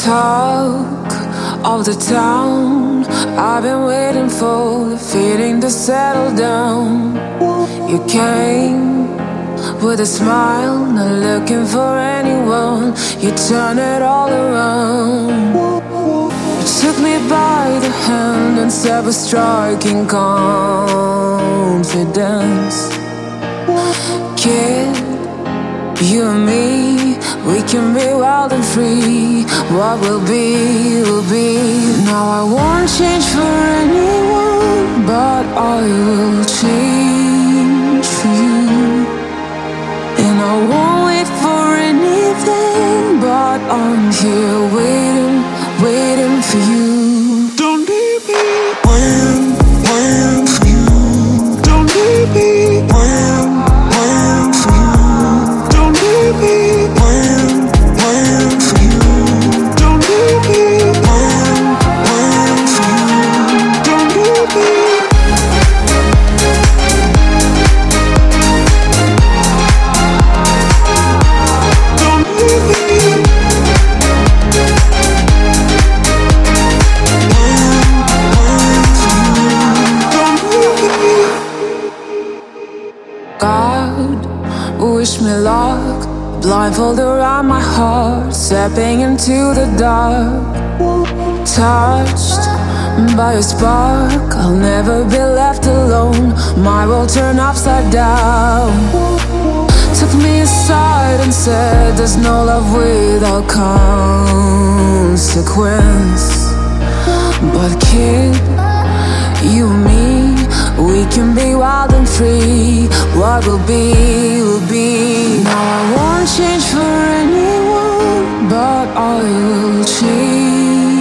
Talk of the town, I've been waiting for the feeling to settle down. You came with a smile, not looking for anyone. You turn it all around. You took me by the hand and said with striking confidence, kid, you and me, we can be wild and free. What will be, will be. Now I won't change for anyone, but I will change for you. And I won't wait for anything, but I'm here waiting, waiting for you. Don't leave me waiting for you. Don't leave me waiting for you. Don't leave me waiting for you. Don't leave me waiting for you. Don't leave me. God, wish me luck. Blindfold around my heart, stepping into the dark. Touched by a spark, I'll never be left alone. My world turned upside down. Took me aside and said, there's no love without consequence. But kid, you and me, we can be wild and free. What will be, will be. Now I won't change for anyone, but I will change